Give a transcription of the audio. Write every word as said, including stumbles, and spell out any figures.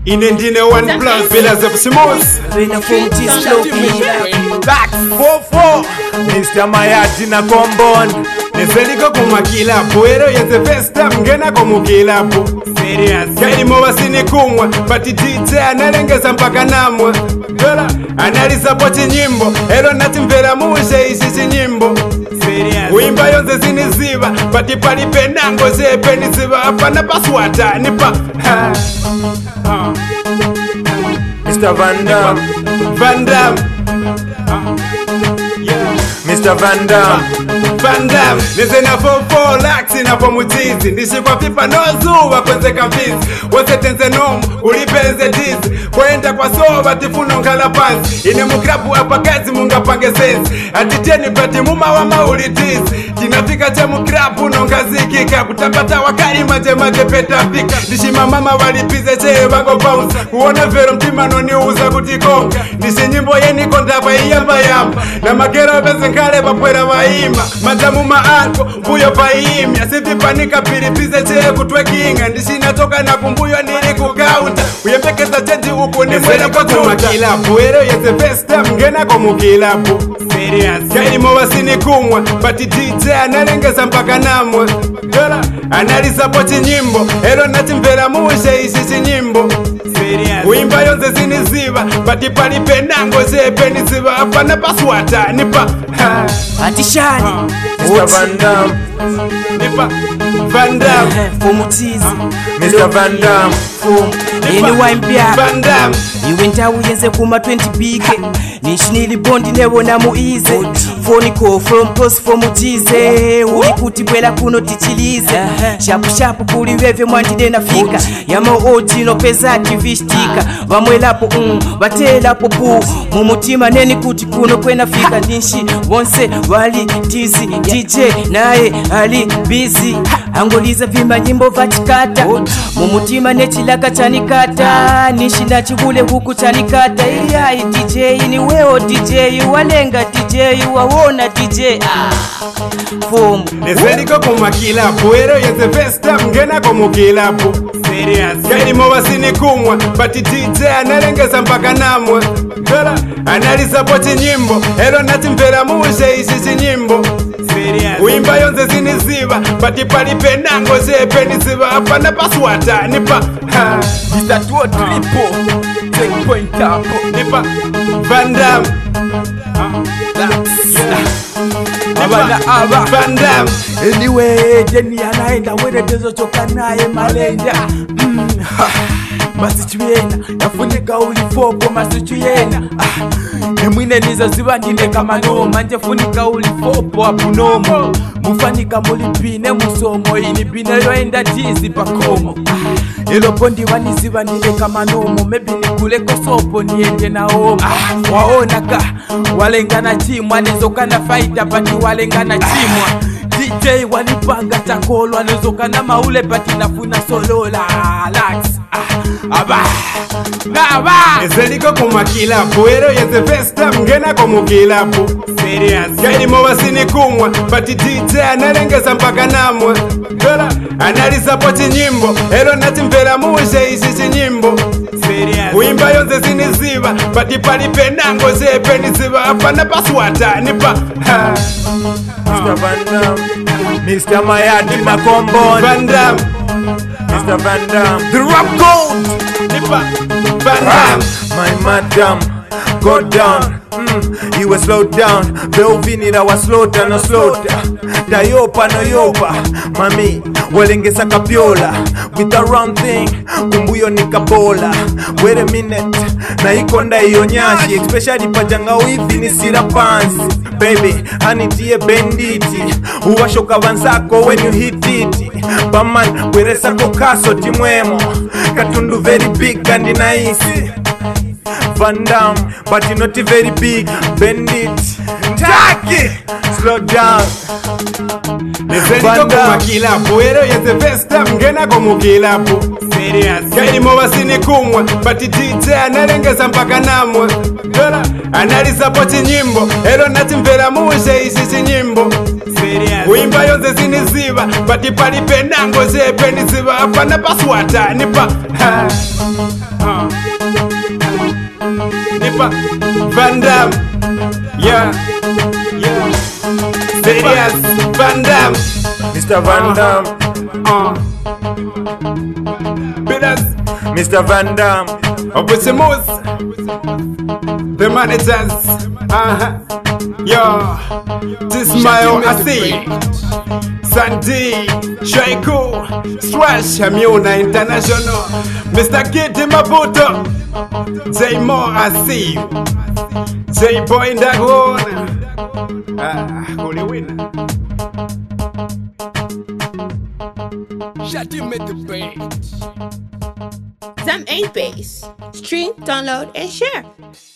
Ine ndine one plus Villas of Simos Rena from T-Sloppy Back four four Mister Mayati na Kombon Neseliko kumakila Puero ya the first time Ngena kumukila pu Serious Kaili mowa sini kumwa Pati tite analengeza mpaka namwa Dola Analisapoti nyimbo Elo nati mvera muushe ishishi nyimbo Serious Uimba yonze zini ziva Pati pali penango zepe ni ziva Apana paswata nipa Ha Ha Mister Van Damme Van Damme Mister Van Damme Van Damme Nizena four four laksi na po mutizi Nishikwa pipa no zuwa kwenze kamfizi Wose tenze nomu ulipenze tizi Kwenda kwa soba tifuno nkala pansi Ine mukrabu hapa kazi munga pange sensi Atiteni pati muma wa mauli tizi Tinafika che mukrabu nongaziki kabu Tapata wakari maje maje peta fika Nishima mama walipize che wango bounce Kuona vero mtima noni uza kutikonga Nishi nyimbo yeni konda kwa iyamba yamba Na magero beze nkale wapwera waima Majamu maanko mbuyo paimya Sivi panika piripize che kutwe kinga Nishi natoka na kumbuyo nili kukaunta Uyembekeza chenji uku ni mwele kwa tuma kilapu Ero yese first time ngena komu kilapu Serious Kaili mowa sini kumwa Pati D J analengeza mpaka namwa Dola Analisapoti nyimbo Ero nati mvera muushe ishishi nyimbo Serious Uimba yonze zini ziva Pati pali penango zepe ni ziva Apana paswata nipa Ha Atishani Mister Van Damme Nipa Van Damme Fomutizi Mister Van Damme Yeni waimpia Van Damme Iwe ntawu yenze kuma twenty bike Nishinili bondi nebo na muize Foniko from post fomutize Ulikuti bwela kuno tichilize Shapu shapu kuli weve mwandide na fika Yama oti no pesa akivishtika Vamwelapo um, batelapo bu Mumutima neni kuti kuno kwena fika Ninshi wonse wali tizi D J nae ali busy Angoliza vimba nyimbo vatikata Mumutima nechilaka chanikata Nishi na chibule huku chanikata Iyai D J ni weo D J Walenga D J wawona D J ah. Fomu Neseliko kumakilapu Ero yese first time ngena kumukilapu Serious Kaili mowa sini kumwa Pati D J analengeza mpaka namwa Dola Analisapoti nyimbo Ero nati mvera muushe ishishi nyimbo Serious Uimba yonze zini ziva Pati pali penango zepe ni ziva Apana paswata nipa Ha Mister Tuo Triple Take point up Nipa Van Damme Abana aba Van Damme Anyway Jenny anaenda wede tezo choka naye malenda mm, Masichu yena Yafunika ulifopo masichu yena ah, Nemwine nizo ziva ndine kama no Manje funika ulifopo apunomo Mufanika mulipine musomo Inipine yoenda tizi pakomo ah, Ilo pondi waniziva ndine kama nomo Maybe nikule kosopo niende na omo ah, Waonaka walengana chimwa Nizoka na faita pati walengana chimwa D J walipanga takolo Nizoka na maule pati nafuna solola Lax ah, Aba Aba Neseliko kumakilapu Ero yese first time ngena kumukilapu Serious Kaili mowa sini kumwa Pati D J analengeza mpaka namwa Dola Analisapoti nyimbo Ero nati mvera muushe ishishi nyimbo Serious Uimba yonze zini ziva Pati pali penango zepe ni ziva Apana paswata nipa Ha Mister Van Damme Mister Mayati Makombon Van Damme Mister Van Damme The Rap Gold Nipa Van Damme My madam Go down mm, You were slowed down Belvini na wa slow down no slow down Tayopa no yopa Mami Walengesa kapiola With the round thing Kumbuyo ni kabola Wait a minute Na ikonda iyo nyashi Especially pajanga wifi ni sira pansi Baby Hanitie benditi Uwashoka vanzako when you hit it Baman Weresa kokaso timwemo Katundu very big and nice Van Damme, but you're not very big. Bend it, take it, slow down. Neseliko kumakilapu Ero yese first time ngena kumukilapu Serious Kaili mowa sini kumwa Pati D J analengeza mpaka namwa Dola Analisapoti nyimbo Ero nati mvera muushe ishishi nyimbo Serious Uimba yonze zini ziva Pati pali penango zepe ni ziva Apana paswata nipa Ha Ha Sepa Van Damme. Yeah, yeah. Serious Van Damme. Mister Van Damme. Uh. Bidders. Mister Van Damme. Officer Moose. The managers. Uh-huh. Yo. This Mayo Asi. Sandy. Shaiko. Swash. Hamuna International. Mister Kitty Maputo. J Mo Asi. J Boy Ndagona. Ah, holy winner. Shut him at the beat. Zam eight Base. Stream, download, and share.